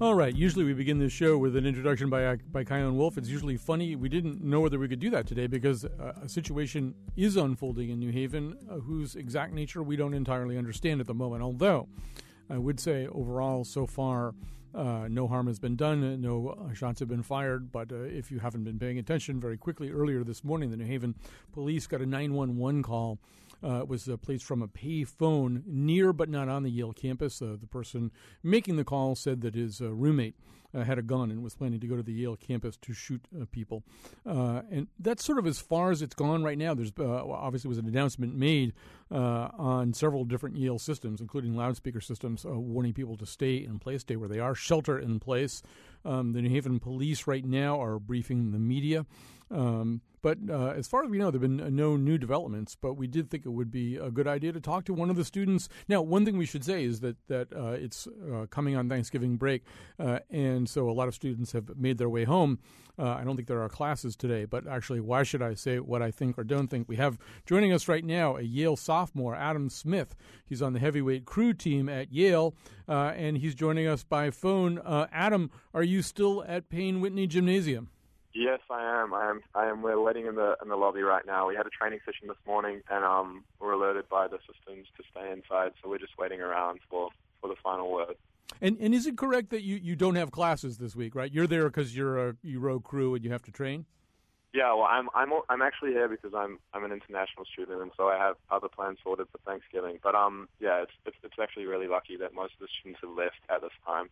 All right. Usually we begin this show with an introduction by Chion Wolf. It's usually funny. We didn't know whether we could do that today because a situation is unfolding in New Haven whose exact nature we don't entirely understand at the moment. Although I would say overall so far no harm has been done, no shots have been fired. But if you haven't been paying attention, very quickly earlier this morning, the New Haven police got a 911 call. It was placed from a pay phone near but not on the Yale campus. The person making the call said that his roommate had a gun and was planning to go to the Yale campus to shoot people. And that's sort of as far as it's gone right now. There's obviously was an announcement made on several different Yale systems, including loudspeaker systems, warning people to stay in place, stay where they are, shelter in place. The New Haven police right now are briefing the media. But as far as we know, there have been no new developments, but we did think it would be a good idea to talk to one of the students. Now, one thing we should say is that it's coming on Thanksgiving break, and so a lot of students have made their way home. I don't think there are classes today, but actually, why should I say what I think or don't think? We have joining us right now a Yale sophomore, Adam Smith. He's on the heavyweight crew team at Yale, and he's joining us by phone. Adam, are you still at Payne Whitney Gymnasium? Yes, I am. We're waiting in the lobby right now. We had a training session this morning, and we're alerted by the systems to stay inside. So we're just waiting around for the final word. And is it correct that you don't have classes this week, right? You're there because you row crew and you have to train. Yeah, well, I'm actually here because I'm an international student, and so I have other plans sorted for Thanksgiving. But yeah, it's actually really lucky that most of the students have left at this time.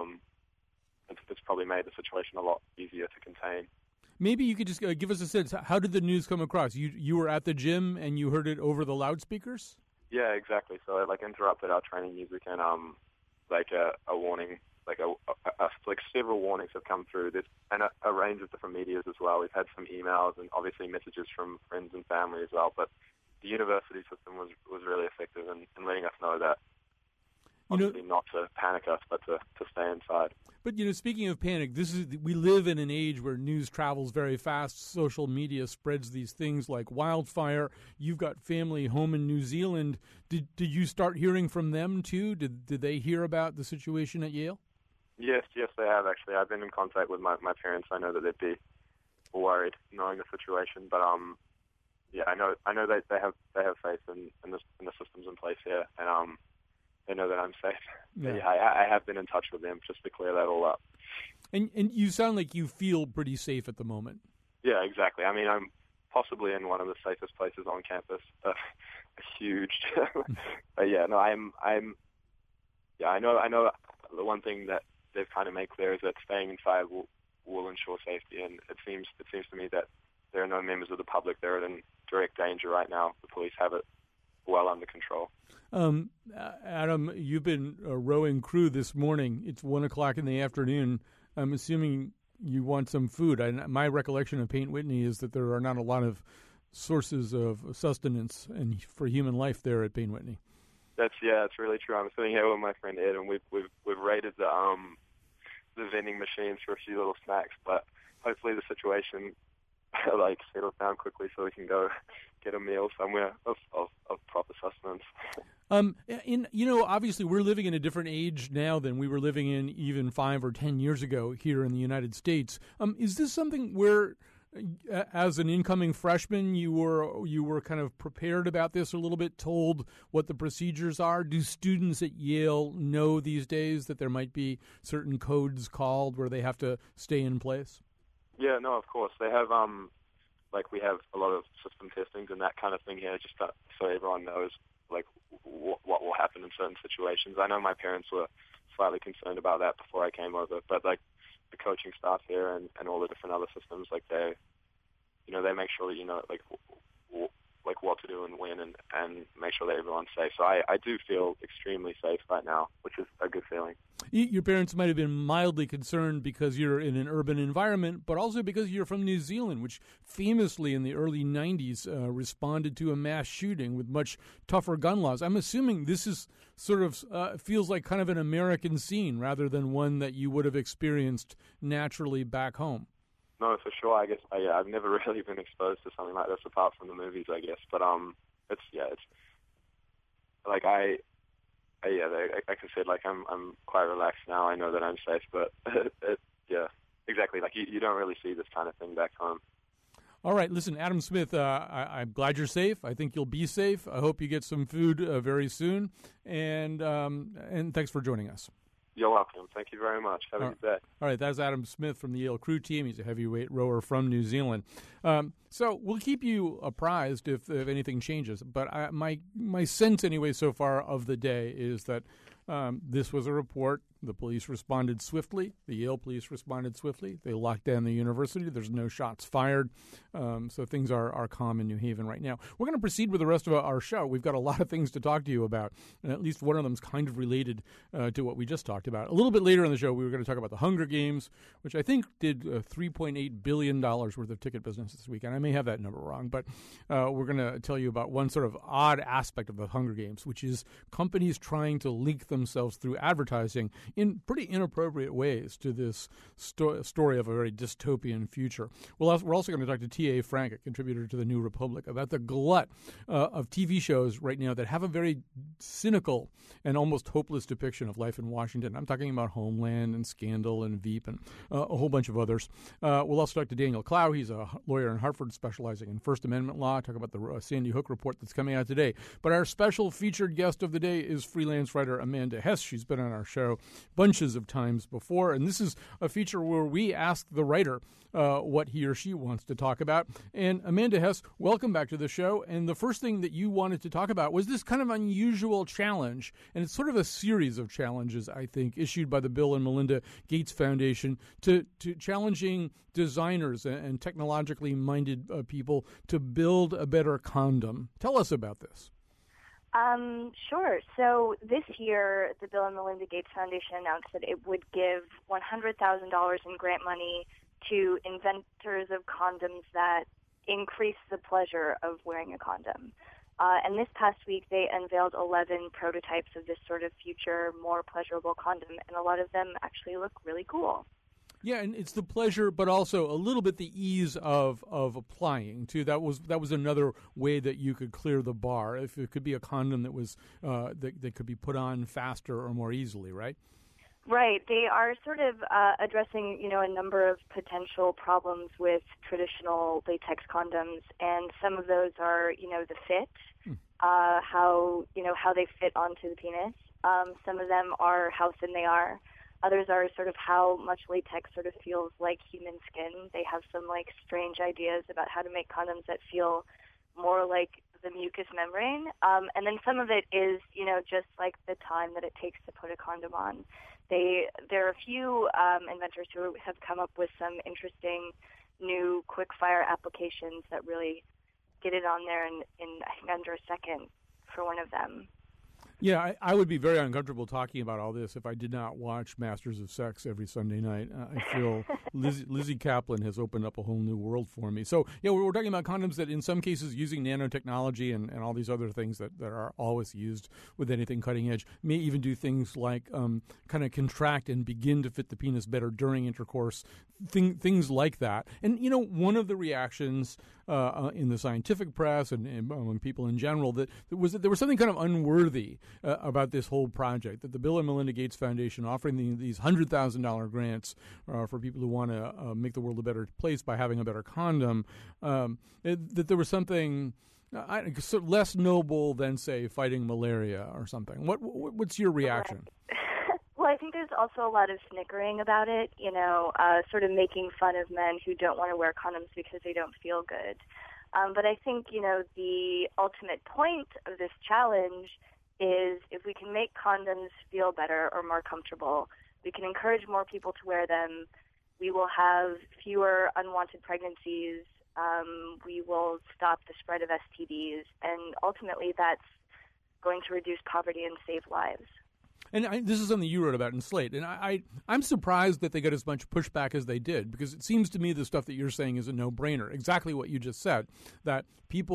It's probably made the situation a lot easier to contain. Maybe you could just give us a sense. How did the news come across? You were at the gym and you heard it over the loudspeakers? Yeah, exactly. So it interrupted our training music, and a warning, several warnings have come through this, and a range of different medias as well. We've had some emails and obviously messages from friends and family as well. But the university system was really effective in letting us know that. Obviously not to panic us, but to stay inside. But, speaking of panic, we live in an age where news travels very fast. Social media spreads these things like wildfire. You've got family home in New Zealand. Did you start hearing from them, too? Did they hear about the situation at Yale? Yes, they have, actually. I've been in contact with my parents. I know that they'd be worried knowing the situation. But, yeah, I know that they have faith in the systems in place here, and they know that I'm safe. Yeah, I have been in touch with them just to clear that all up. And you sound like you feel pretty safe at the moment. Yeah, exactly. I mean, I'm possibly in one of the safest places on campus. Huge. But yeah, no, I'm. Yeah, I know. The one thing that they've kind of made clear is that staying inside will ensure safety, and it seems to me that there are no members of the public that are in direct danger right now. The police have it well under control. Adam, you've been rowing crew this morning. It's 1:00 in the afternoon. I'm assuming you want some food. My recollection of Payne Whitney is that there are not a lot of sources of sustenance and for human life there at Payne Whitney. That's really true. I'm sitting here with my friend Ed, and we've raided the vending machines for a few little snacks. But hopefully the situation settles down quickly so we can go get a meal somewhere of proper sustenance. Obviously we're living in a different age now than we were living in even 5 or 10 years ago here in the United States. Is this something where, as an incoming freshman, you were kind of prepared about this a little bit, told what the procedures are? Do students at Yale know these days that there might be certain codes called where they have to stay in place? Yeah, no, of course. They have, we have a lot of system testings and that kind of thing here, just so everyone knows, what will happen in certain situations. I know my parents were slightly concerned about that before I came over, but, the coaching staff here and all the different other systems, they make sure that you know, what to do and when, and make sure that everyone's safe. So I do feel extremely safe right now, which is a good feeling. Your parents might have been mildly concerned because you're in an urban environment, but also because you're from New Zealand, which famously in the early 90s responded to a mass shooting with much tougher gun laws. I'm assuming this is sort of feels like kind of an American scene rather than one that you would have experienced naturally back home. No, for sure. I guess I've never really been exposed to something like this apart from the movies, I guess. But like I said, like I'm quite relaxed now. I know that I'm safe, but yeah, exactly. Like you don't really see this kind of thing back home. All right, listen, Adam Smith, I'm glad you're safe. I think you'll be safe. I hope you get some food very soon, and thanks for joining us. You're welcome. Thank you very much. Have a good day. All right, that's Adam Smith from the Yale crew team. He's a heavyweight rower from New Zealand. So we'll keep you apprised if anything changes. But my sense anyway so far of the day is that this was a report. The police responded swiftly. The Yale police responded swiftly. They locked down the university. There's no shots fired. So things are calm in New Haven right now. We're going to proceed with the rest of our show. We've got a lot of things to talk to you about, and at least one of them is kind of related to what we just talked about. A little bit later in the show, we were going to talk about the Hunger Games, which I think did $3.8 billion worth of ticket business this weekend. I may have that number wrong, but we're going to tell you about one sort of odd aspect of the Hunger Games, which is companies trying to link themselves through advertising in pretty inappropriate ways to this story of a very dystopian future. We're also going to talk to T.A. Frank, a contributor to the New Republic, about the glut of TV shows right now that have a very cynical and almost hopeless depiction of life in Washington. I'm talking about Homeland and Scandal and Veep and a whole bunch of others. We'll also talk to Daniel Clow. He's a lawyer in Hartford specializing in First Amendment law. Talk about the Sandy Hook report that's coming out today. But our special featured guest of the day is freelance writer Amanda Hess. She's been on our show bunches of times before, and this is a feature where we ask the writer what he or she wants to talk about. And Amanda Hess, welcome back to the show. And the first thing that you wanted to talk about was this kind of unusual challenge, and it's sort of a series of challenges, I think, issued by the Bill and Melinda Gates Foundation to challenging designers and technologically minded people to build a better condom. Tell us about this. Sure. So this year, the Bill and Melinda Gates Foundation announced that it would give $100,000 in grant money to inventors of condoms that increase the pleasure of wearing a condom. And this past week, they unveiled 11 prototypes of this sort of future, more pleasurable condom, and a lot of them actually look really cool. Yeah, and it's the pleasure, but also a little bit the ease of applying too. That was another way that you could clear the bar. If it could be a condom that was that could be put on faster or more easily, right? Right. They are sort of addressing, a number of potential problems with traditional latex condoms, and some of those are, the fit, how they fit onto the penis. Some of them are how thin they are. Others are sort of how much latex sort of feels like human skin. They have some strange ideas about how to make condoms that feel more like the mucous membrane. And then some of it is, just like the time that it takes to put a condom on. There are a few inventors who have come up with some interesting new quick-fire applications that really get it on there in I think under a second for one of them. Yeah, I would be very uncomfortable talking about all this if I did not watch Masters of Sex every Sunday night. I feel Lizzie Kaplan has opened up a whole new world for me. So, yeah, we're talking about condoms that in some cases using nanotechnology and all these other things that are always used with anything cutting edge may even do things like kind of contract and begin to fit the penis better during intercourse, things like that. And, one of the reactions in the scientific press and among people in general that there was something kind of unworthy about this whole project, that the Bill and Melinda Gates Foundation offering these $100,000 grants for people who want to make the world a better place by having a better condom, that there was something less noble than, say, fighting malaria or something. What's your reaction? Well, I think there's also a lot of snickering about it, sort of making fun of men who don't want to wear condoms because they don't feel good. But I think, the ultimate point of this challenge is if we can make condoms feel better or more comfortable, we can encourage more people to wear them, we will have fewer unwanted pregnancies, we will stop the spread of STDs, and ultimately that's going to reduce poverty and save lives. And this is something you wrote about in Slate, and I'm surprised that they got as much pushback as they did, because it seems to me the stuff that you're saying is a no-brainer, exactly what you just said, that people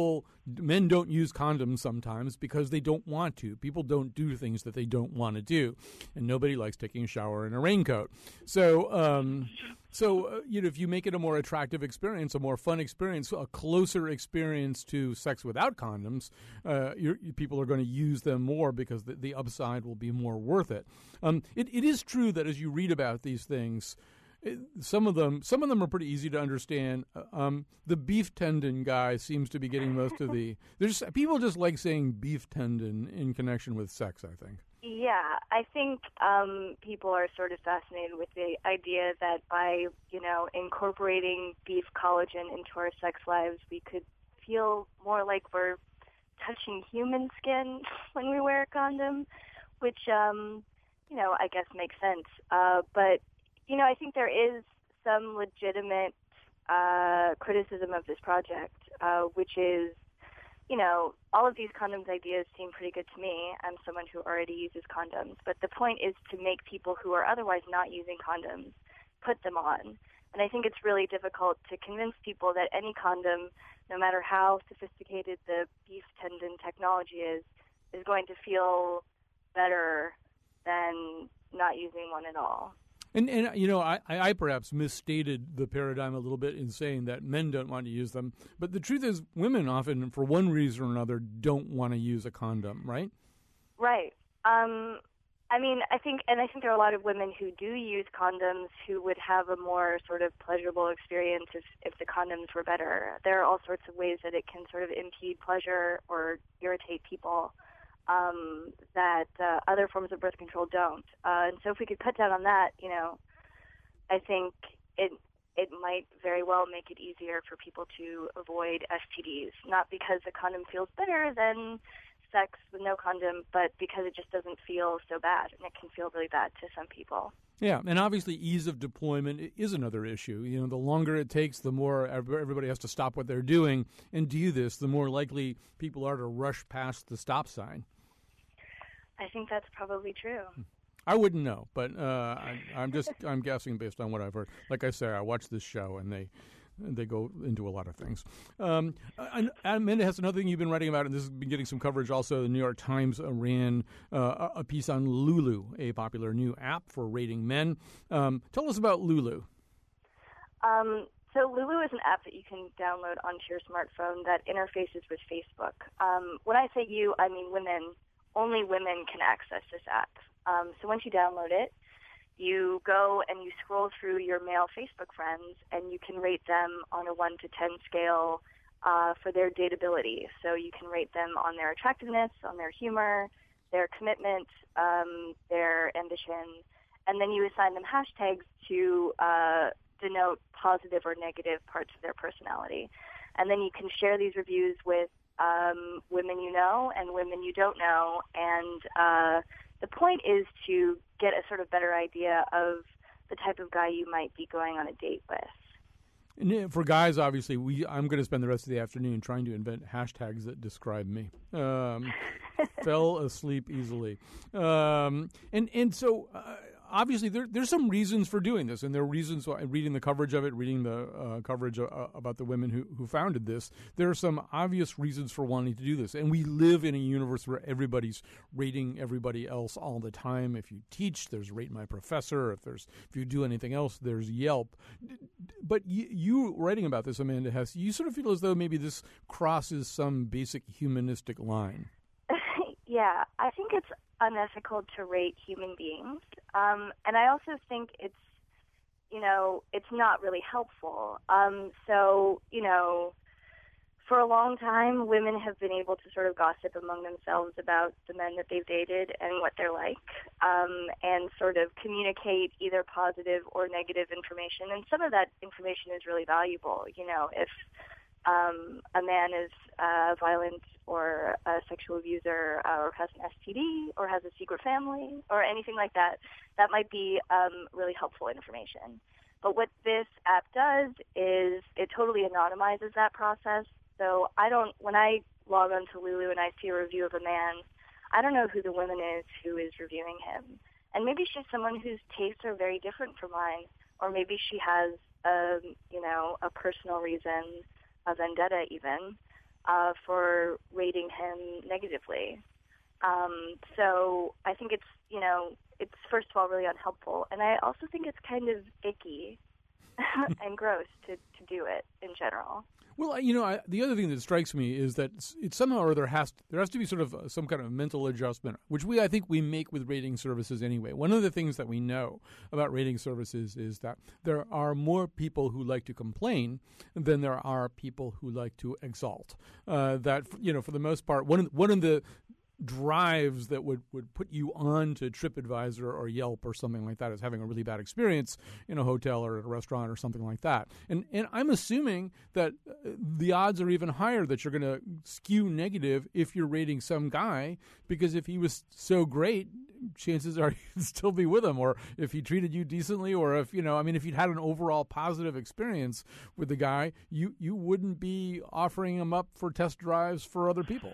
Men don't use condoms sometimes because they don't want to. People don't do things that they don't want to do, and nobody likes taking a shower in a raincoat. So, if you make it a more attractive experience, a more fun experience, a closer experience to sex without condoms, people are going to use them more because the upside will be more worth it. It is true that as you read about these things, some of them are pretty easy to understand. The beef tendon guy seems to be getting most of the. There's people just like saying beef tendon in connection with sex, I think. Yeah, I think people are sort of fascinated with the idea that by, incorporating beef collagen into our sex lives, we could feel more like we're touching human skin when we wear a condom, which, I guess makes sense. But I think there is some legitimate criticism of this project, which is, all of these condoms ideas seem pretty good to me. I'm someone who already uses condoms. But the point is to make people who are otherwise not using condoms put them on. And I think it's really difficult to convince people that any condom, no matter how sophisticated the beef tendon technology is going to feel better than not using one at all. And I perhaps misstated the paradigm a little bit in saying that men don't want to use them. But the truth is women often, for one reason or another, don't want to use a condom, right? Right. I think there are a lot of women who do use condoms who would have a more sort of pleasurable experience if the condoms were better. There are all sorts of ways that it can sort of impede pleasure or irritate people that other forms of birth control don't. And so if we could cut down on that, I think it might very well make it easier for people to avoid STDs, not because the condom feels better than sex with no condom, but because it just doesn't feel so bad, and it can feel really bad to some people. Yeah, and obviously ease of deployment is another issue. The longer it takes, the more everybody has to stop what they're doing and do this, the more likely people are to rush past the stop sign. I think that's probably true. I wouldn't know, but I'm guessing based on what I've heard. Like I say, I watch this show, and they go into a lot of things. And Amanda has another thing you've been writing about, and this has been getting some coverage also. The New York Times ran a piece on Lulu, a popular new app for rating men. Tell us about Lulu. So Lulu is an app that you can download onto your smartphone that interfaces with Facebook. When I say you, I mean women. Only women can access this app. So once you download it, you go and you scroll through your male Facebook friends, and you can rate them on a 1 to 10 scale for their dateability. So you can rate them on their attractiveness, on their humor, their commitment, their ambition, and then you assign them hashtags to denote positive or negative parts of their personality. And then you can share these reviews with women you know and women you don't know, and the point is to get a sort of better idea of the type of guy you might be going on a date with. And for guys, obviously, I'm going to spend the rest of the afternoon trying to invent hashtags that describe me. Fell asleep easily. And so obviously, there's some reasons for doing this, and there are reasons why, reading the coverage of it, reading the coverage about the women who founded this, there are some obvious reasons for wanting to do this. And we live in a universe where everybody's rating everybody else all the time. If you teach, there's Rate My Professor. If you do anything else, there's Yelp. But you writing about this, Amanda Hess, you sort of feel as though maybe this crosses some basic humanistic line. Yeah, I think it's unethical to rate human beings. And I also think it's not really helpful. For a long time, women have been able to sort of gossip among themselves about the men that they've dated and what they're like, and sort of communicate either positive or negative information. And some of that information is really valuable. If a man is violent or a sexual abuser or has an STD or has a secret family or anything like that, that might be really helpful information. But what this app does is it totally anonymizes that process. So when I log on to Lulu and I see a review of a man, I don't know who the woman is who is reviewing him. And maybe she's someone whose tastes are very different from mine, or maybe she has a personal reason, a vendetta even. for rating him negatively. So I think it's, it's first of all really unhelpful, and I also think it's kind of icky and gross to do it in general. Well, the other thing that strikes me is that it's somehow or there has to be sort of some kind of mental adjustment, which I think we make with rating services anyway. One of the things that we know about rating services is that there are more people who like to complain than there are people who like to exalt. That for the most part, one of the drives that would put you on to TripAdvisor or Yelp or something like that is having a really bad experience in a hotel or at a restaurant or something like that. And I'm assuming that the odds are even higher that you're going to skew negative if you're rating some guy, because if he was so great, chances are you'd still be with him, or if he treated you decently, or if if you'd had an overall positive experience with the guy, you wouldn't be offering him up for test drives for other people.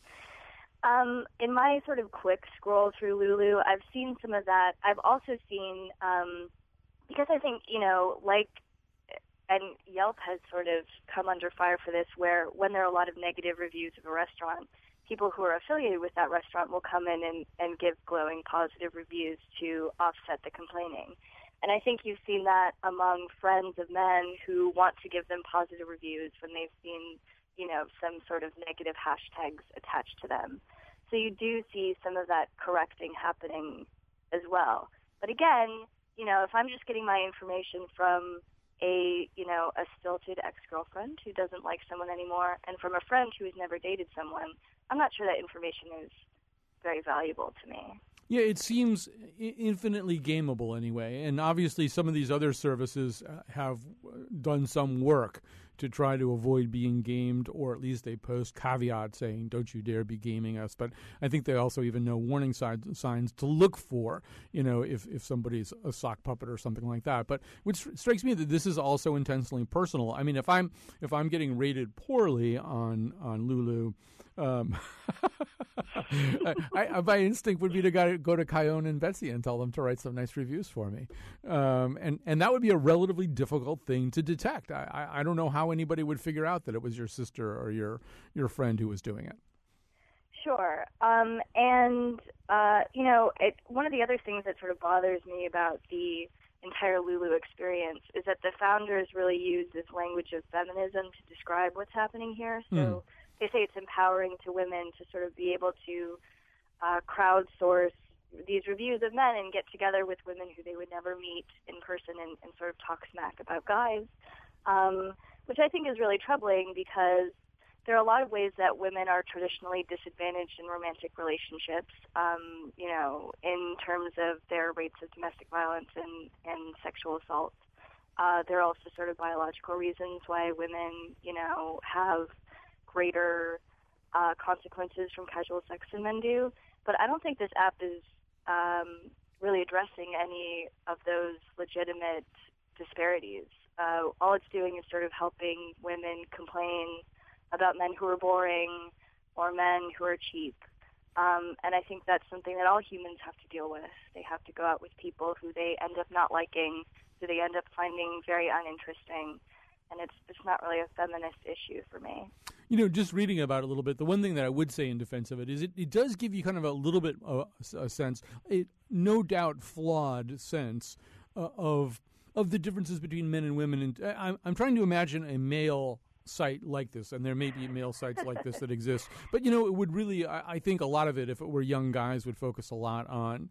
In my sort of quick scroll through Lulu, I've seen some of that. I've also seen, because I think, and Yelp has sort of come under fire for this, where when there are a lot of negative reviews of a restaurant, people who are affiliated with that restaurant will come in and give glowing positive reviews to offset the complaining. And I think you've seen that among friends of men who want to give them positive reviews when they've seen some sort of negative hashtags attached to them. So you do see some of that correcting happening as well. But again, if I'm just getting my information from a stilted ex-girlfriend who doesn't like someone anymore, and from a friend who has never dated someone, I'm not sure that information is very valuable to me. Yeah, it seems infinitely gameable anyway. And obviously some of these other services have done some work to try to avoid being gamed, or at least they post caveat saying, don't you dare be gaming us. But I think they also even know warning signs to look for, if somebody's a sock puppet or something like that. But which strikes me that this is also intensely personal. I mean, if I'm getting rated poorly on Lulu, my instinct would be to go to Kyone and Betsy and tell them to write some nice reviews for me, and that would be a relatively difficult thing to detect. I don't know how anybody would figure out that it was your sister or your friend who was doing it. Sure, one of the other things that sort of bothers me about the entire Lulu experience is that the founders really use this language of feminism to describe what's happening here. So they say it's empowering to women to sort of be able to crowdsource these reviews of men and get together with women who they would never meet in person and sort of talk smack about guys, which I think is really troubling, because there are a lot of ways that women are traditionally disadvantaged in romantic relationships, in terms of their rates of domestic violence and sexual assault. There are also sort of biological reasons why women, have greater consequences from casual sex than men do. But I don't think this app is really addressing any of those legitimate disparities. All it's doing is sort of helping women complain about men who are boring or men who are cheap. And I think that's something that all humans have to deal with. They have to go out with people who they end up not liking, who they end up finding very uninteresting. And it's not really a feminist issue for me. Just reading about it a little bit, the one thing that I would say in defense of it is it does give you kind of a little bit a sense, no doubt flawed sense of the differences between men and women. And I'm trying to imagine a male site like this, and there may be male sites like this that exist. But, it would really, I think a lot of it, if it were young guys, would focus a lot on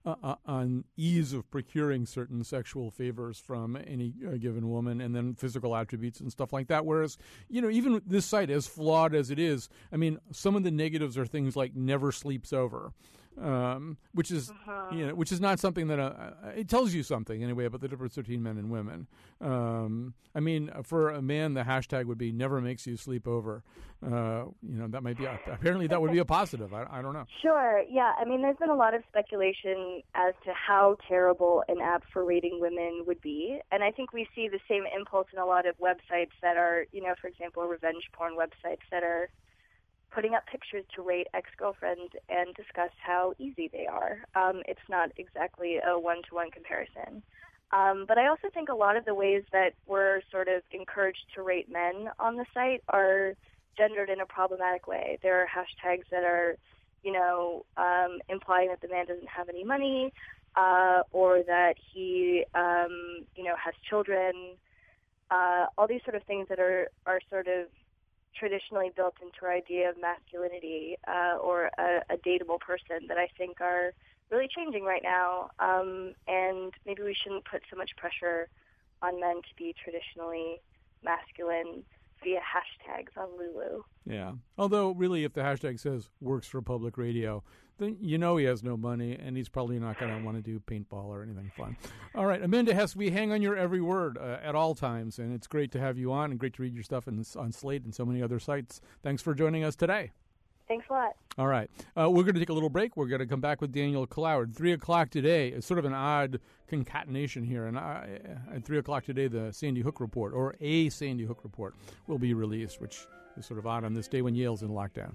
ease of procuring certain sexual favors from any given woman, and then physical attributes and stuff like that. Whereas, even this site, as flawed as it is, I mean, some of the negatives are things like never sleeps over, which is not something that it tells you something anyway about the difference between men and women. I mean, for a man, the hashtag would be never makes you sleep over. That might be apparently that would be a positive. I don't know. Sure. Yeah. I mean, there's been a lot of speculation as to how terrible an app for rating women would be, and I think we see the same impulse in a lot of websites that are, for example, revenge porn websites that are putting up pictures to rate ex-girlfriends and discuss how easy they are. It's not exactly a one-to-one comparison. But I also think a lot of the ways that we're sort of encouraged to rate men on the site are gendered in a problematic way. There are hashtags that are, implying that the man doesn't have any money, or that he, has children. All these sort of things that are sort of traditionally built into our idea of masculinity, or a dateable person, that I think are really changing right now. And maybe we shouldn't put so much pressure on men to be traditionally masculine via hashtags on Lulu. Yeah. Although, really, if the hashtag says works for public radio, then he has no money, and he's probably not going to want to do paintball or anything fun. All right, Amanda Hess, we hang on your every word at all times, and it's great to have you on and great to read your stuff on Slate and so many other sites. Thanks for joining us today. Thanks a lot. All right. We're going to take a little break. We're going to come back with Daniel Cloward. 3 o'clock today is sort of an odd concatenation here. And at 3 o'clock today, the Sandy Hook Report, or a Sandy Hook Report, will be released, which is sort of odd on this day when Yale's in lockdown.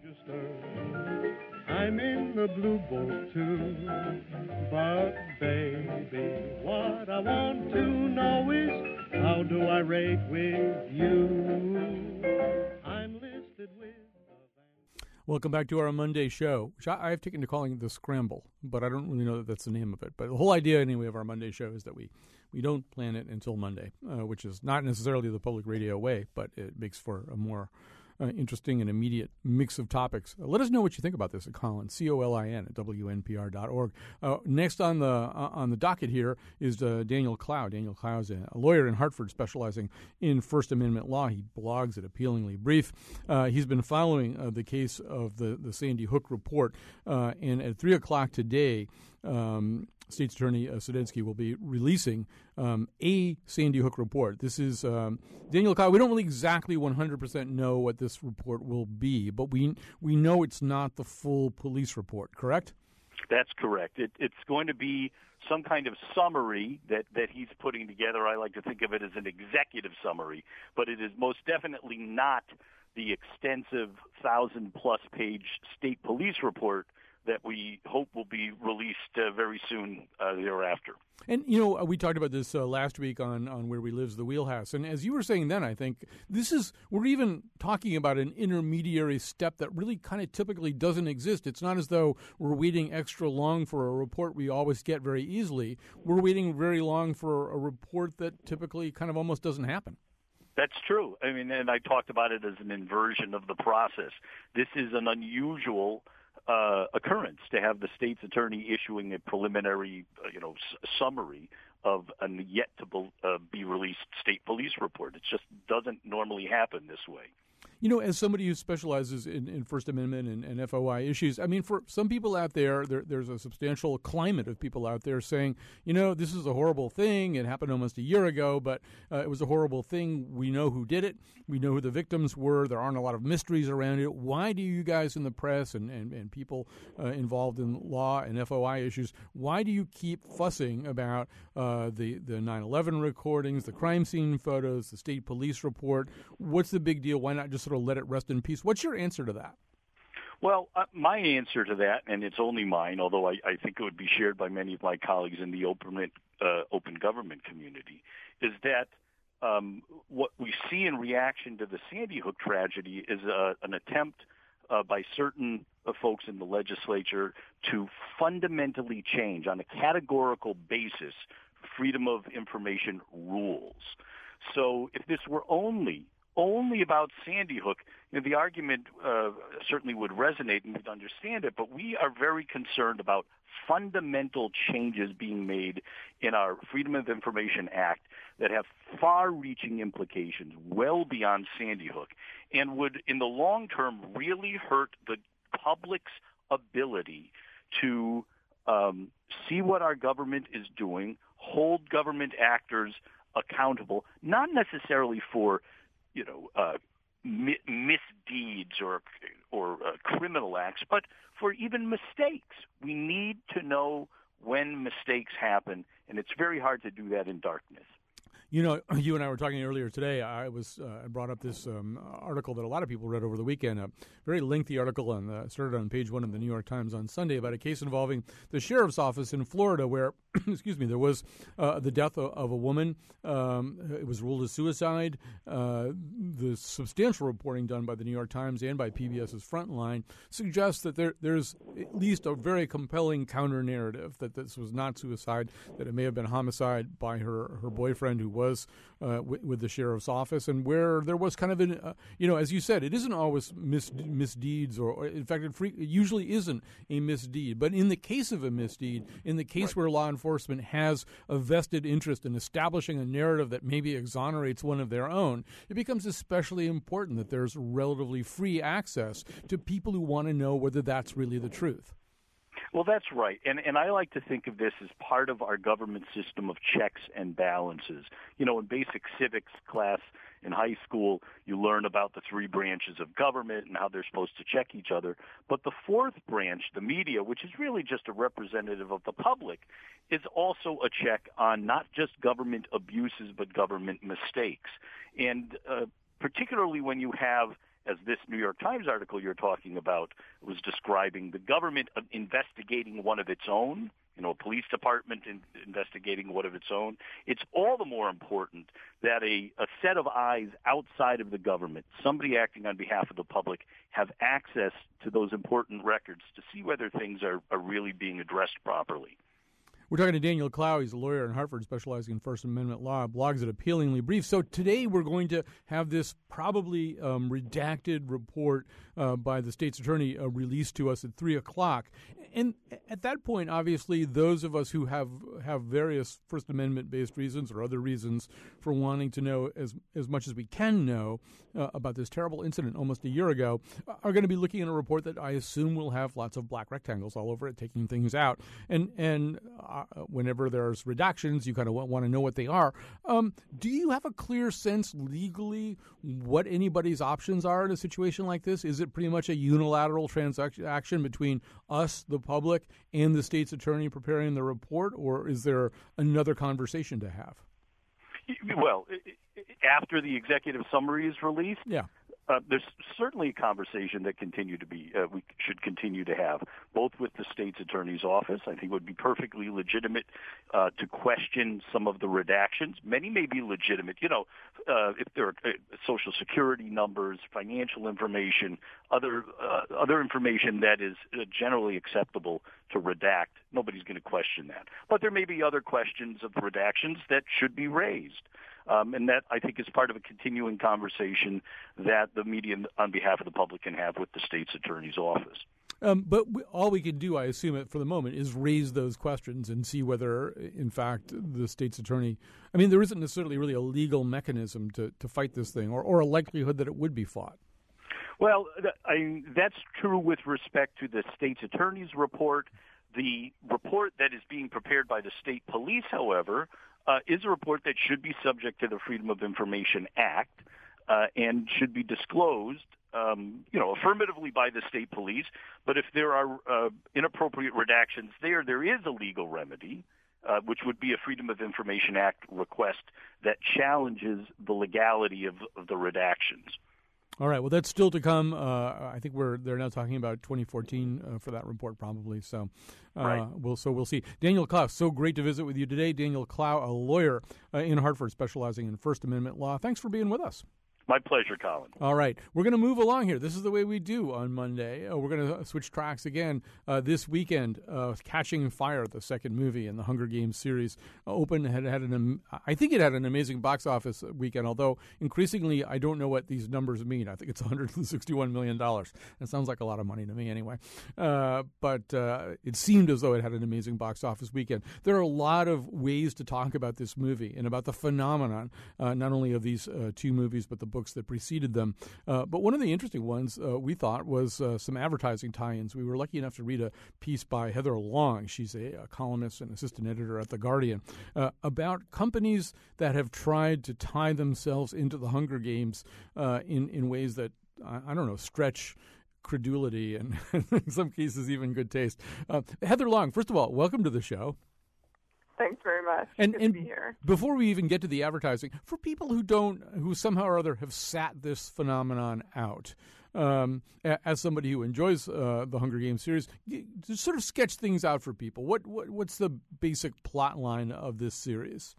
I'm in the blue boat too, but baby, what I want to know is, how do I rate with you? I'm listed with... Welcome back to our Monday show, which I have taken to calling it The Scramble, but I don't really know that that's the name of it. But the whole idea, anyway, of our Monday show is that we don't plan it until Monday, which is not necessarily the public radio way, but it makes for a more interesting and immediate mix of topics. Let us know what you think about this at Colin, COLIN at WNPR.org. Next on the docket here is Daniel Clow. Daniel Clow is a lawyer in Hartford specializing in First Amendment law. He blogs at Appealingly Brief. He's been following the case of the Sandy Hook report, and at 3 o'clock today, State's Attorney Sedensky will be releasing a Sandy Hook report. This is Daniel Clow. We don't really exactly 100% know what this report will be, but we know it's not the full police report, correct? That's correct. It's going to be some kind of summary that he's putting together. I like to think of it as an executive summary, but it is most definitely not the extensive 1,000-plus page state police report that we hope will be released very soon thereafter. And, we talked about this last week on Where We Live's The Wheelhouse. And as you were saying then, I think we're even talking about an intermediary step that really kind of typically doesn't exist. It's not as though we're waiting extra long for a report we always get very easily. We're waiting very long for a report that typically kind of almost doesn't happen. That's true. I mean, and I talked about it as an inversion of the process. This is an unusual occurrence to have the state's attorney issuing a preliminary, summary of a yet to be released state police report. It just doesn't normally happen this way. As somebody who specializes in First Amendment and FOI issues, I mean, for some people out there's a substantial climate of people out there saying, this is a horrible thing. It happened almost a year ago, but it was a horrible thing. We know who did it. We know who the victims were. There aren't a lot of mysteries around it. Why do you guys in the press and people involved in law and FOI issues, why do you keep fussing about the 9/11 recordings, the crime scene photos, the state police report? What's the big deal? Why not just sort of let it rest in peace? What's your answer to that? Well, my answer to that, and it's only mine, although I think it would be shared by many of my colleagues in the open government community, is that what we see in reaction to the Sandy Hook tragedy is an attempt by certain folks in the legislature to fundamentally change, on a categorical basis, freedom of information rules. So if this were only about Sandy Hook, the argument certainly would resonate and we'd understand it, but we are very concerned about fundamental changes being made in our Freedom of Information Act that have far-reaching implications well beyond Sandy Hook and would, in the long term, really hurt the public's ability to see what our government is doing, hold government actors accountable, not necessarily for misdeeds or criminal acts, but for even mistakes. We need to know when mistakes happen, and it's very hard to do that in darkness. You know, you and I were talking earlier today. I brought up this article that a lot of people read over the weekend, a very lengthy article started on page 1 of the New York Times on Sunday about a case involving the sheriff's office in Florida where, there was the death of a woman. It was ruled a suicide. The substantial reporting done by the New York Times and by PBS's Frontline suggests that there's at least a very compelling counter-narrative that this was not suicide, that it may have been homicide by her boyfriend who was with the sheriff's office, and where there was kind of as you said, it isn't always misdeeds, or in fact, it usually isn't a misdeed. But in the case of a misdeed, in the case where law enforcement has a vested interest in establishing a narrative that maybe exonerates one of their own, it becomes especially important that there's relatively free access to people who want to know whether that's really the truth. Well, that's right. And I like to think of this as part of our government system of checks and balances. You know, in basic civics class in high school, you learn about the 3 branches of government and how they're supposed to check each other. But the 4th branch, the media, which is really just a representative of the public, is also a check on not just government abuses, but government mistakes. And particularly when you have, as this New York Times article you're talking about was describing, the government investigating one of its own, a police department investigating one of its own, it's all the more important that a set of eyes outside of the government, somebody acting on behalf of the public, have access to those important records to see whether things are really being addressed properly. We're talking to Daniel Clow. He's a lawyer in Hartford specializing in First Amendment law, blogs at Appealingly Brief. So today we're going to have this probably redacted report by the state's attorney released to us at 3 o'clock. And at that point, obviously, those of us who have various First Amendment-based reasons or other reasons for wanting to know as much as we can know about this terrible incident almost a year ago are going to be looking at a report that I assume will have lots of black rectangles all over it, taking things out. And whenever there's redactions, you kind of want to know what they are. Do you have a clear sense legally what anybody's options are in a situation like this? Is it pretty much a unilateral transaction between us, the public, and the state's attorney preparing the report, or is there another conversation to have? Well, after the executive summary is released, there's certainly a conversation that we should continue to have, both with the state's attorney's office. I think it would be perfectly legitimate to question some of the redactions. Many may be legitimate. If there are Social Security numbers, financial information, other information that is generally acceptable to redact, nobody's going to question that. But there may be other questions of the redactions that should be raised. And that, I think, is part of a continuing conversation that the media on behalf of the public can have with the state's attorney's office. But all we can do, I assume, for the moment, is raise those questions and see whether, in fact, the state's attorney – I mean, there isn't necessarily really a legal mechanism to fight this thing or a likelihood that it would be fought. Well, that's true with respect to the state's attorney's report. The report that is being prepared by the state police, however, is a report that should be subject to the Freedom of Information Act and should be disclosed, affirmatively by the state police. But if there are inappropriate redactions there is a legal remedy, which would be a Freedom of Information Act request that challenges the legality of the redactions. All right. Well, that's still to come. I think they're now talking about 2014 for that report, probably. So, right. We'll see. Daniel Clow, so great to visit with you today. Daniel Clow, a lawyer in Hartford, specializing in First Amendment law. Thanks for being with us. My pleasure, Colin. All right. We're going to move along here. This is the way we do on Monday. We're going to switch tracks again this weekend. Catching Fire, the second movie in the Hunger Games series, I think it had an amazing box office weekend, although increasingly I don't know what these numbers mean. I think it's $161 million. That sounds like a lot of money to me anyway. But it seemed as though it had an amazing box office weekend. There are a lot of ways to talk about this movie and about the phenomenon, not only of these two movies, but the books that preceded them. But one of the interesting ones we thought was some advertising tie-ins. We were lucky enough to read a piece by Heather Long. She's a columnist and assistant editor at The Guardian about companies that have tried to tie themselves into the Hunger Games in ways that, I don't know, stretch credulity and in some cases even good taste. Heather Long, first of all, welcome to the show. Thanks very much. And Good to be here. Before we even get to the advertising, for people who somehow or other have sat this phenomenon out, as somebody who enjoys the Hunger Games series, to sort of sketch things out for people. What's the basic plot line of this series?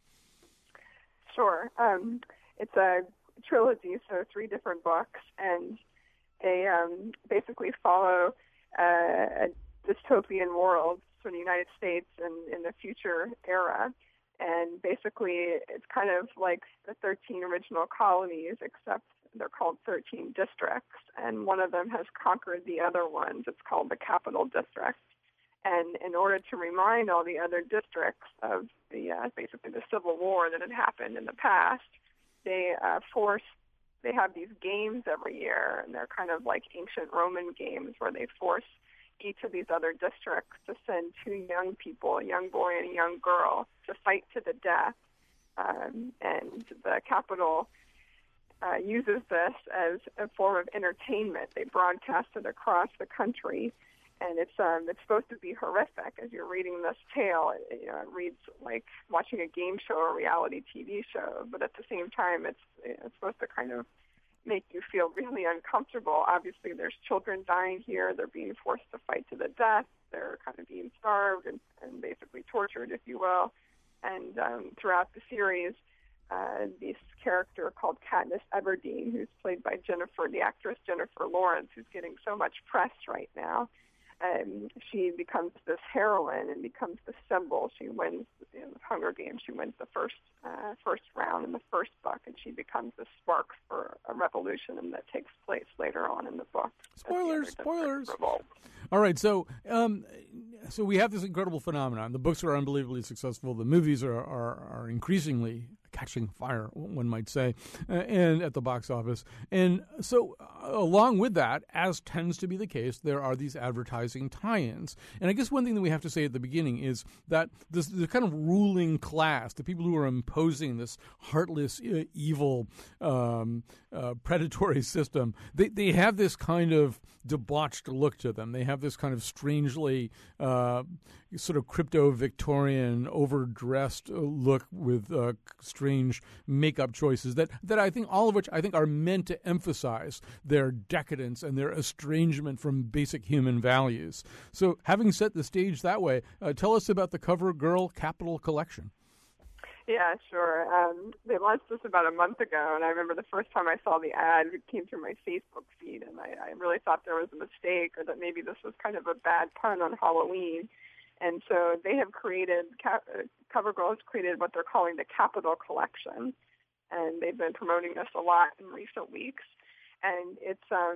Sure. It's a trilogy, so 3 different books, and they basically follow a dystopian world for the United States and in the future era. And basically, it's kind of like the 13 original colonies, except they're called 13 districts, and one of them has conquered the other ones. It's called the Capital District. And in order to remind all the other districts of the basically the Civil War that had happened in the past, they have these games every year, and they're kind of like ancient Roman games where they force each of these other districts to send 2 young people, a young boy and a young girl, to fight to the death. And the Capitol uses this as a form of entertainment. They broadcast it across the country, and it's supposed to be horrific. As you're reading this tale, it reads like watching a game show or reality TV show, but at the same time, it's supposed to kind of make you feel really uncomfortable. Obviously, there's children dying here. They're being forced to fight to the death. They're kind of being starved and basically tortured, if you will. And throughout the series, this character called Katniss Everdeen, who's played by the actress Jennifer Lawrence, who's getting so much press right now, she becomes this heroine and becomes the symbol. She wins the Hunger Games. She wins the first round in the first book, and she becomes the spark for a revolution, and that takes place later on in the book. Spoilers! All right, so we have this incredible phenomenon. The books are unbelievably successful. The movies are increasingly catching fire, one might say, and at the box office. And so along with that, as tends to be the case, there are these advertising tie-ins. And I guess one thing that we have to say at the beginning is that the kind of ruling class, the people who are imposing this heartless, evil, predatory system, they have this kind of debauched look to them. They have this kind of strangely sort of crypto-Victorian, overdressed look with strange makeup choices that I think, all of which I think are meant to emphasize their decadence and their estrangement from basic human values. So having set the stage that way, tell us about the CoverGirl Capital Collection. Yeah, sure. They launched this about a month ago, and I remember the first time I saw the ad, it came through my Facebook feed, and I really thought there was a mistake, or that maybe this was kind of a bad pun on Halloween. And so they have created, CoverGirl has created what they're calling the Capital Collection, and they've been promoting this a lot in recent weeks. And it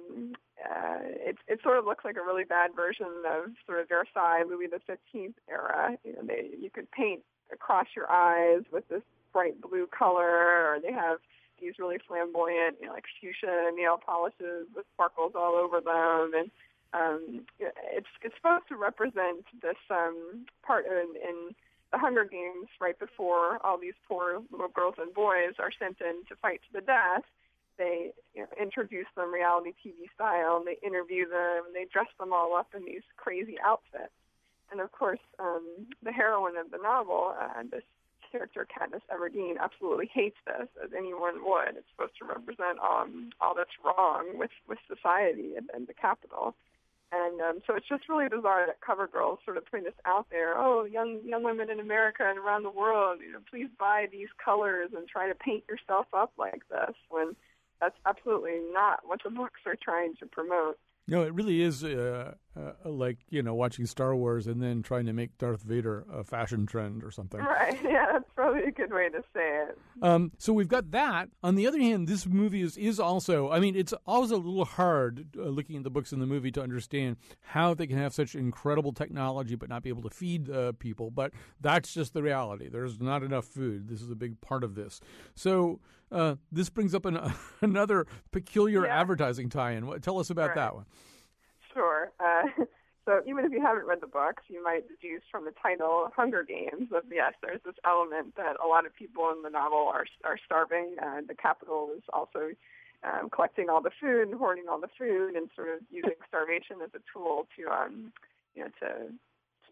sort of looks like a really bad version of sort of Versailles, Louis XV era. You could paint across your eyes with this bright blue color, or they have these really flamboyant, like fuchsia nail polishes with sparkles all over them, and it's supposed to represent this part in the Hunger Games right before all these poor little girls and boys are sent in to fight to the death. They introduce them reality TV style, and they interview them, and they dress them all up in these crazy outfits. And of course, the heroine of the novel, this character, Katniss Everdeen, absolutely hates this, as anyone would. It's supposed to represent all that's wrong with society and the Capitol. And so it's just really bizarre that CoverGirl is sort of putting this out there. Oh, young women in America and around the world, please buy these colors and try to paint yourself up like this, when that's absolutely not what the books are trying to promote. No, it really is like, watching Star Wars and then trying to make Darth Vader a fashion trend or something. Right, yeah, that's probably a good way to say it. So we've got that. On the other hand, this movie is also, it's always a little hard looking at the books and the movie to understand how they can have such incredible technology but not be able to feed people. But that's just the reality. There's not enough food. This is a big part of this. So this brings up another peculiar advertising tie-in. Tell us about that one. Sure. So even if you haven't read the books, you might deduce from the title Hunger Games that, yes, there's this element that a lot of people in the novel are starving. The Capitol is also collecting all the food and hoarding all the food and sort of using starvation as a tool to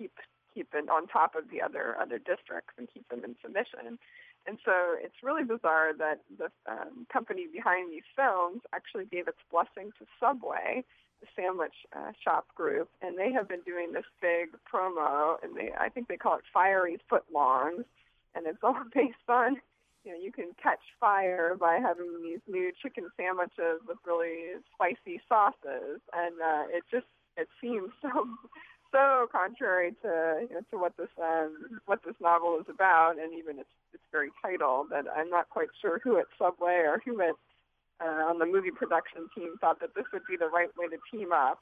keep it on top of the other districts and keep them in submission. And so it's really bizarre that the company behind these films actually gave its blessing to Subway, the sandwich shop group, and they have been doing this big promo, and I think they call it Fiery Footlongs, and it's all based on, you can catch fire by having these new chicken sandwiches with really spicy sauces, and it seems so contrary to what this novel is about, and even its very title, that I'm not quite sure who at Subway or who at on the movie production team thought that this would be the right way to team up.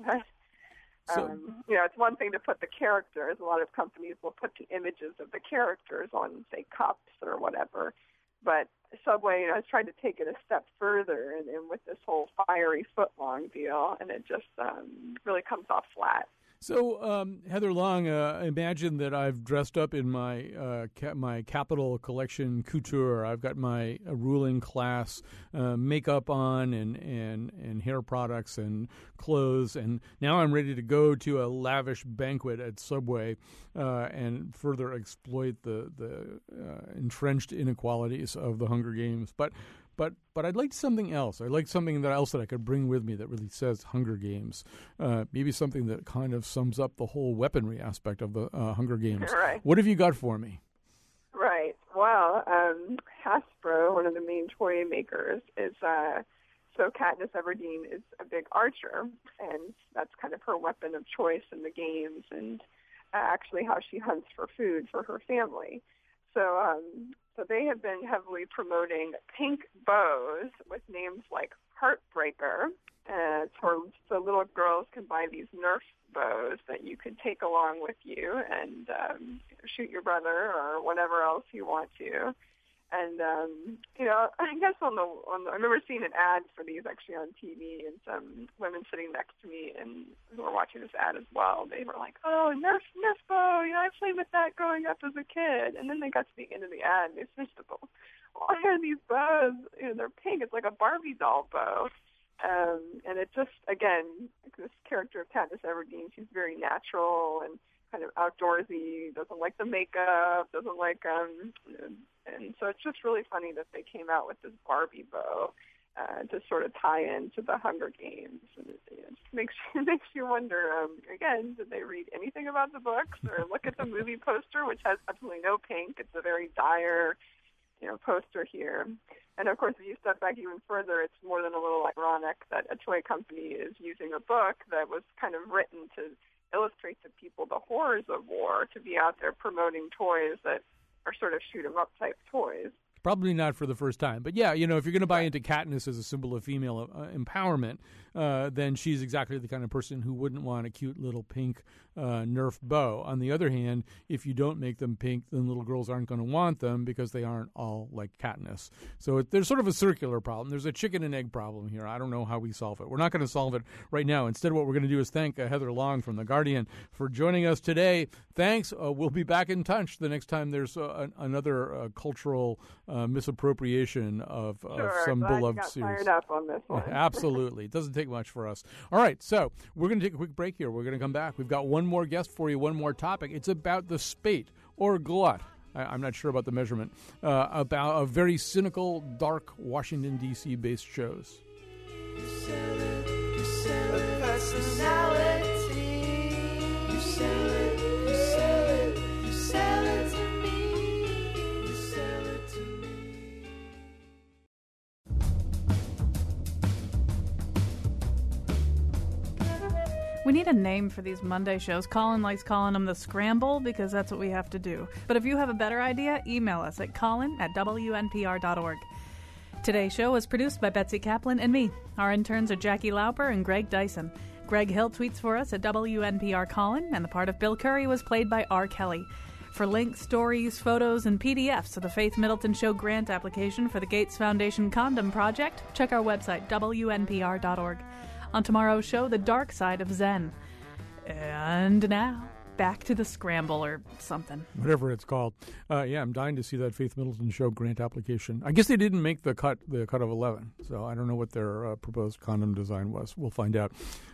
It's one thing to put the characters. A lot of companies will put the images of the characters on, say, cups or whatever. But Subway has tried to take it a step further, and with this whole fiery footlong deal, and it just really comes off flat. So, Heather Long, imagine that I've dressed up in my my Capitol Collection couture. I've got my ruling class makeup on and hair products and clothes, and now I'm ready to go to a lavish banquet at Subway and further exploit the entrenched inequalities of the Hunger Games. But I'd like something else. I'd like something else that I could bring with me that really says Hunger Games. Maybe something that kind of sums up the whole weaponry aspect of the Hunger Games. Right. What have you got for me? Right. Well, Hasbro, one of the main toy makers, is so Katniss Everdeen is a big archer, and that's kind of her weapon of choice in the games, and actually how she hunts for food for her family. So they have been heavily promoting pink bows with names like Heartbreaker, so little girls can buy these Nerf bows that you can take along with you and shoot your brother or whatever else you want to. And I guess I remember seeing an ad for these actually on TV, and some women sitting next to me and who were watching this ad as well. They were like, "Oh, Nerf bow! I played with that growing up as a kid." And then they got to the end of the ad, and they said, "Why are these bows? They're pink. It's like a Barbie doll bow." And it just, again, this character of Katniss Everdeen, she's very natural and kind of outdoorsy, doesn't like the makeup, doesn't like and so it's just really funny that they came out with this Barbie bow to sort of tie into the Hunger Games, and it just makes you wonder, again, did they read anything about the books or look at the movie poster, which has absolutely no pink? It's a very dire poster here. And of course, if you step back even further, it's more than a little ironic that a toy company is using a book that was kind of written to illustrate to people the horrors of war, to be out there promoting toys that are sort of shoot-'em-up type toys. Probably not for the first time. But yeah, if you're going to buy into Katniss as a symbol of female empowerment, then she's exactly the kind of person who wouldn't want a cute little pink Nerf bow. On the other hand, if you don't make them pink, then little girls aren't going to want them because they aren't all like Katniss. So there's sort of a circular problem. There's a chicken and egg problem here. I don't know how we solve it. We're not going to solve it right now. Instead, what we're going to do is thank Heather Long from The Guardian for joining us today. Thanks. We'll be back in touch the next time there's another cultural misappropriation of some beloved series. Fired up on this one. Absolutely. It doesn't take much for us. All right, so we're going to take a quick break here. We're going to come back. We've got one more guest for you, one more topic. It's about the spate or glut. I'm not sure about the measurement. About a very cynical, dark Washington, D.C. based shows. You sell it, you sell it, personality. You sell it, you sell it, you sell it to me. You sell it to me. We need a name for these Monday shows. Colin likes calling them the Scramble because that's what we have to do. But if you have a better idea, email us at colin@wnpr.org. Today's show was produced by Betsy Kaplan and me. Our interns are Jackie Lauper and Greg Dyson. Greg Hill tweets for us at WNPR Colin, and the part of Bill Curry was played by R. Kelly. For links, stories, photos, and PDFs to the Faith Middleton Show grant application for the Gates Foundation Condom Project, check our website, WNPR.org. On tomorrow's show, the dark side of Zen. And now, back to the Scramble or something. Whatever it's called. Yeah, I'm dying to see that Faith Middleton Show grant application. I guess they didn't make the cut of 11, so I don't know what their proposed condom design was. We'll find out.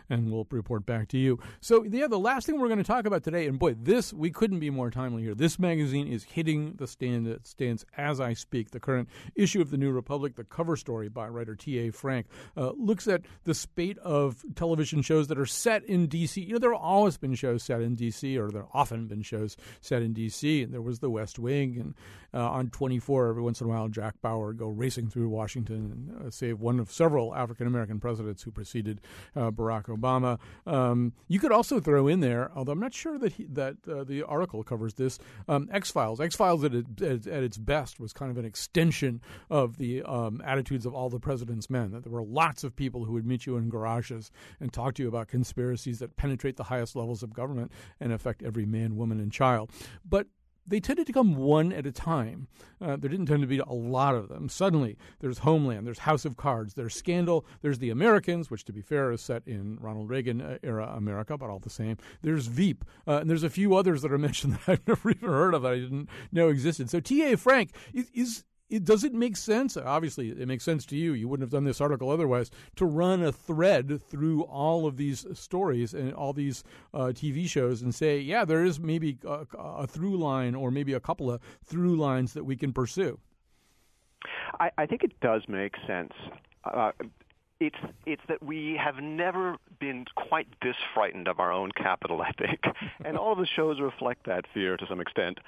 and we'll report back to you. So, yeah, the last thing we're going to talk about today, and boy, this, we couldn't be more timely here. This magazine is hitting the stands as I speak. The current issue of the New Republic, the cover story by writer T.A. Frank, looks at the spate of television shows that are set in D.C. You know, there have always been shows set in D.C., or there have often been shows set in D.C., and there was The West Wing, and on 24, every once in a while, Jack Bauer would go racing through Washington and save one of several African-American presidents who preceded Barack Obama. You could also throw in there, although I'm not sure that the article covers this, X-Files. X-Files at its best was kind of an extension of the attitudes of All the President's Men, that there were lots of people who would meet you in garages and talk to you about conspiracies that penetrate the highest levels of government and affect every man, woman, and child. But they tended to come one at a time. There didn't tend to be a lot of them. Suddenly, there's Homeland, there's House of Cards, there's Scandal, there's The Americans, which, to be fair, is set in Ronald Reagan-era America, but all the same. There's Veep, and there's a few others that are mentioned that I've never even heard of that I didn't know existed. So T.A. Frank, does it make sense? Obviously, it makes sense to you. You wouldn't have done this article otherwise, to run a thread through all of these stories and all these TV shows and say, yeah, there is maybe a through line or maybe a couple of through lines that we can pursue. I think it does make sense. It's that we have never been quite this frightened of our own capital, I think. And all of the shows reflect that fear to some extent.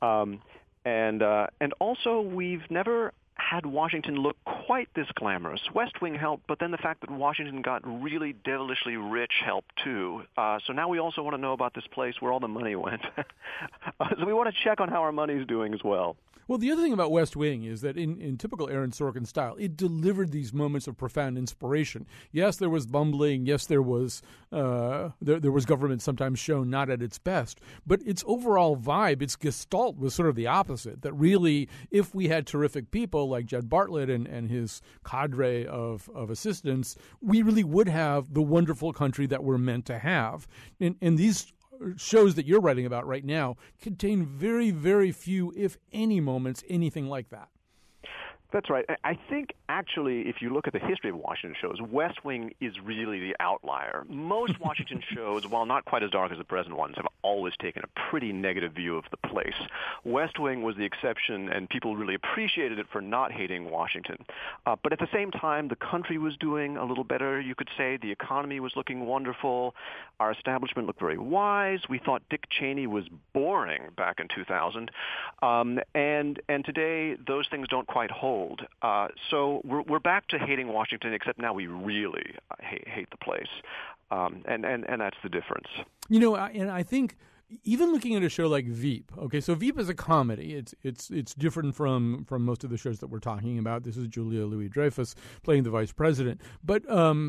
And also, we've never had Washington look quite this glamorous. West Wing helped, but then the fact that Washington got really devilishly rich helped too. So now we also want to know about this place where all the money went. So we want to check on how our money's doing as well. Well, the other thing about West Wing is that in typical Aaron Sorkin style, it delivered these moments of profound inspiration. Yes, there was bumbling. Yes, there was government sometimes shown not at its best. But its overall vibe, its gestalt was sort of the opposite, that really, if we had terrific people like Jed Bartlett and his cadre of assistants, we really would have the wonderful country that we're meant to have. And these shows that you're writing about right now contain very, very few, if any, moments, anything like that. That's right. I think, actually, if you look at the history of Washington shows, West Wing is really the outlier. Most Washington shows, while not quite as dark as the present ones, have always taken a pretty negative view of the place. West Wing was the exception, and people really appreciated it for not hating Washington. But at the same time, the country was doing a little better, you could say. The economy was looking wonderful. Our establishment looked very wise. We thought Dick Cheney was boring back in 2000. And today, those things don't quite hold. So we're back to hating Washington, except now we really hate the place, and that's the difference. You know, and I think even looking at a show like Veep, okay, so Veep is a comedy. It's different from most of the shows that we're talking about. This is Julia Louis-Dreyfus playing the vice president, but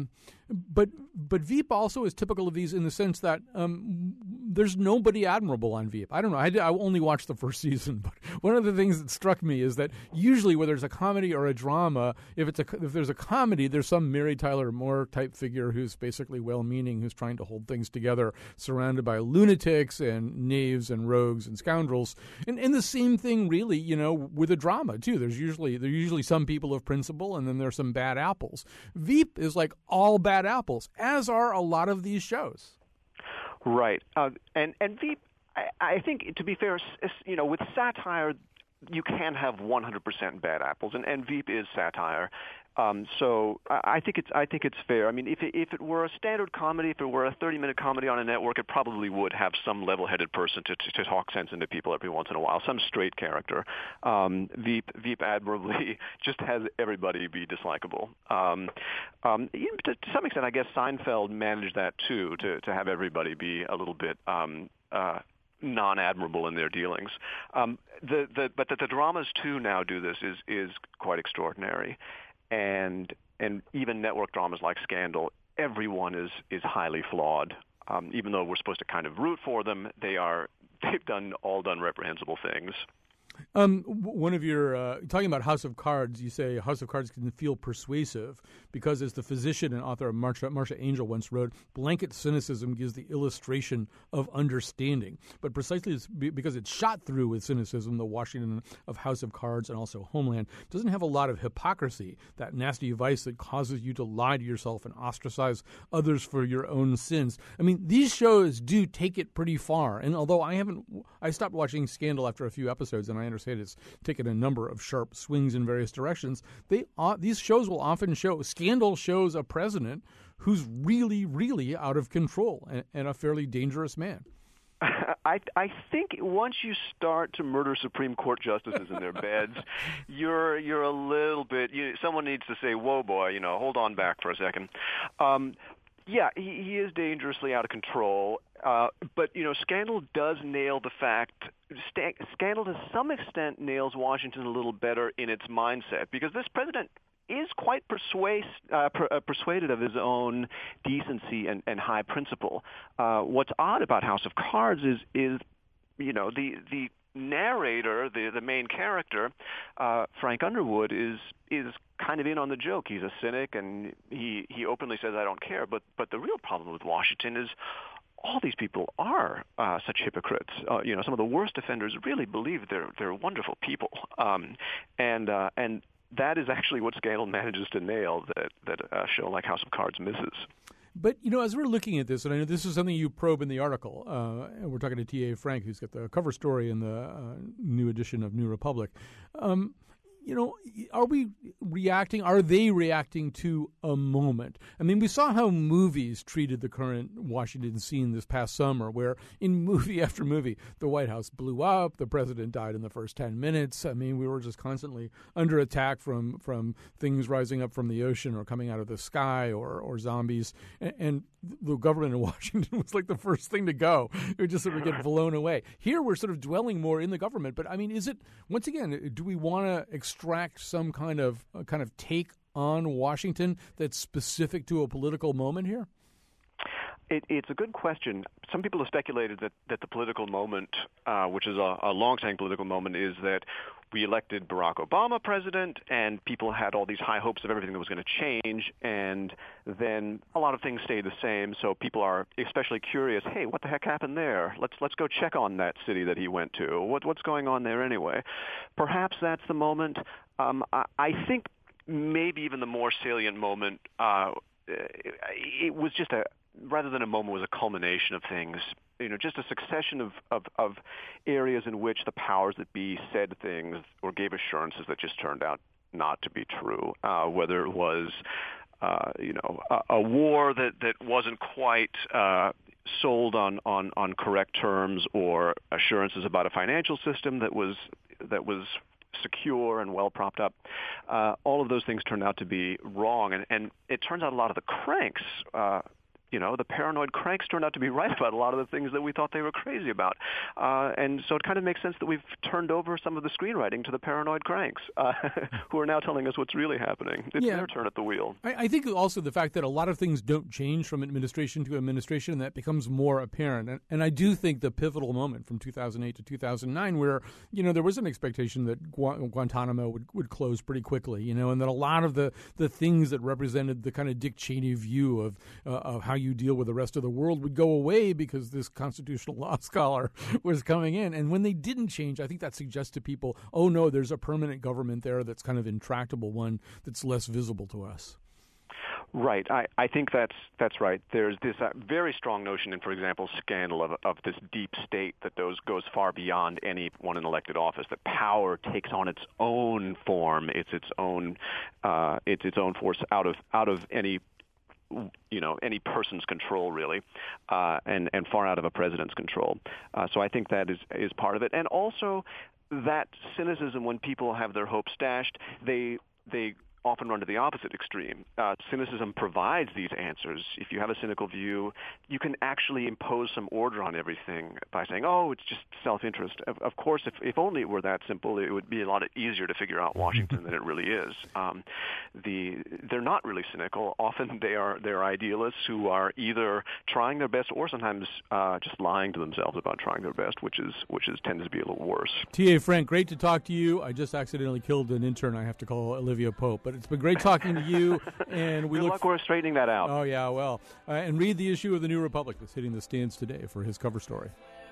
Veep also is typical of these in the sense that there's nobody admirable on Veep. I don't know. I only watched the first season, but one of the things that struck me is that usually whether it's a comedy or a drama, if there's a comedy, there's some Mary Tyler Moore type figure who's basically well-meaning, who's trying to hold things together, surrounded by lunatics and knaves and rogues and scoundrels. And the same thing really, you know, with a drama too. There's usually some people of principle, and then there's some bad apples. Veep is like all bad apples, as are a lot of these shows. Right. And Veep, I think, to be fair, you know, with satire, you can have 100% bad apples, and Veep is satire. So I think it's fair. I mean, if it were a standard comedy, if it were a 30-minute comedy on a network, it probably would have some level-headed person to talk sense into people every once in a while, some straight character. Veep admirably just has everybody be dislikable. To some extent, I guess Seinfeld managed that too, to have everybody be a little bit non-admirable in their dealings. But the dramas too now do this is quite extraordinary. And even network dramas like Scandal, everyone is highly flawed. Even though we're supposed to kind of root for them, they've done reprehensible things. One of your talking about House of Cards, you say House of Cards can feel persuasive because, as the physician and author of Marcia Angel once wrote, blanket cynicism gives the illustration of understanding. But precisely because it's shot through with cynicism, the Washington of House of Cards and also Homeland doesn't have a lot of hypocrisy, that nasty vice that causes you to lie to yourself and ostracize others for your own sins. I mean, these shows do take it pretty far. And although I stopped watching Scandal after a few episodes, and I understand it's taken a number of sharp swings in various directions. These shows will often show Scandal shows a president who's really, really out of control and a fairly dangerous man. I think once you start to murder Supreme Court justices in their beds, you're a little bit. Someone needs to say, "Whoa, boy, hold on back for a second." Yeah, he is dangerously out of control. But, Scandal does nail the fact. Scandal, to some extent, nails Washington a little better in its mindset, because this president is quite persuaded of his own decency and high principle. What's odd about House of Cards is the narrator, the main character, Frank Underwood, is kind of in on the joke. He's a cynic, and he openly says, "I don't care." But the real problem with Washington is all these people are such hypocrites. Some of the worst offenders really believe they're wonderful people, and that is actually what Scandal manages to nail that a show like House of Cards misses. But, as we're looking at this, and I know this is something you probe in the article, and we're talking to T.A. Frank, who's got the cover story in the new edition of New Republic. Are they reacting to a moment? I mean, we saw how movies treated the current Washington scene this past summer, where in movie after movie, the White House blew up, the president died in the first 10 minutes. I mean, we were just constantly under attack from things rising up from the ocean or coming out of the sky or zombies. And the government in Washington was like the first thing to go. It would just sort of get blown away. Here, we're sort of dwelling more in the government. But, I mean, is it, once again, do we want to extract some kind of take on Washington that's specific to a political moment here? It's a good question. Some people have speculated that the political moment, which is a long-standing political moment, is that we elected Barack Obama president, and people had all these high hopes of everything that was going to change, and then a lot of things stayed the same. So people are especially curious. Hey, what the heck happened there? Let's go check on that city that he went to. What's going on there anyway? Perhaps that's the moment. I think maybe even the more salient moment. It was just rather than a moment, was a culmination of things. Just a succession of areas in which the powers that be said things or gave assurances that just turned out not to be true. Whether it was, a war that wasn't quite sold on correct terms, or assurances about a financial system that was secure and well propped up. All of those things turned out to be wrong, and it turns out a lot of the cranks, the paranoid cranks, turned out to be right about a lot of the things that we thought they were crazy about. And so it kind of makes sense that we've turned over some of the screenwriting to the paranoid cranks, who are now telling us what's really happening. It's their turn at the wheel. I think also the fact that a lot of things don't change from administration to administration, and that becomes more apparent. And I do think the pivotal moment from 2008 to 2009, where, there was an expectation that Guantanamo would close pretty quickly, and that a lot of the things that represented the kind of Dick Cheney view of how you deal with the rest of the world would go away because this constitutional law scholar was coming in. And when they didn't change, I think that suggests to people, oh, no, there's a permanent government there that's kind of intractable, one that's less visible to us. Right. I think that's right. There's this very strong notion in, for example, Scandal of this deep state that goes far beyond anyone in elected office, that power takes on its own form. It's its own force out of any person's control, really, and far out of a president's control. So I think that is part of it. And also that cynicism, when people have their hopes dashed, they often run to the opposite extreme. Cynicism provides these answers. If you have a cynical view, you can actually impose some order on everything by saying, oh, it's just self-interest. Of course, if only it were that simple, it would be a lot easier to figure out Washington than it really is. They're not really cynical. Often they're idealists who are either trying their best or sometimes just lying to themselves about trying their best, which tends to be a little worse. T.A. Frank, great to talk to you. I just accidentally killed an intern. I have to call Olivia Pope, but it's been great talking to you. And we Good luck with straightening that out. Oh yeah, well, and read the issue of the New Republic that's hitting the stands today for his cover story.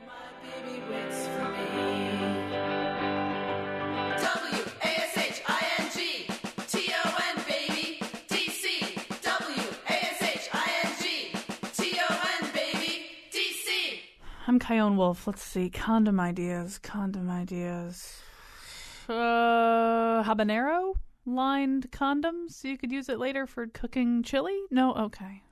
I'm Kyone Wolf. Let's see. Condom ideas. Habanero lined condoms. You could use it later for cooking chili? No? Okay.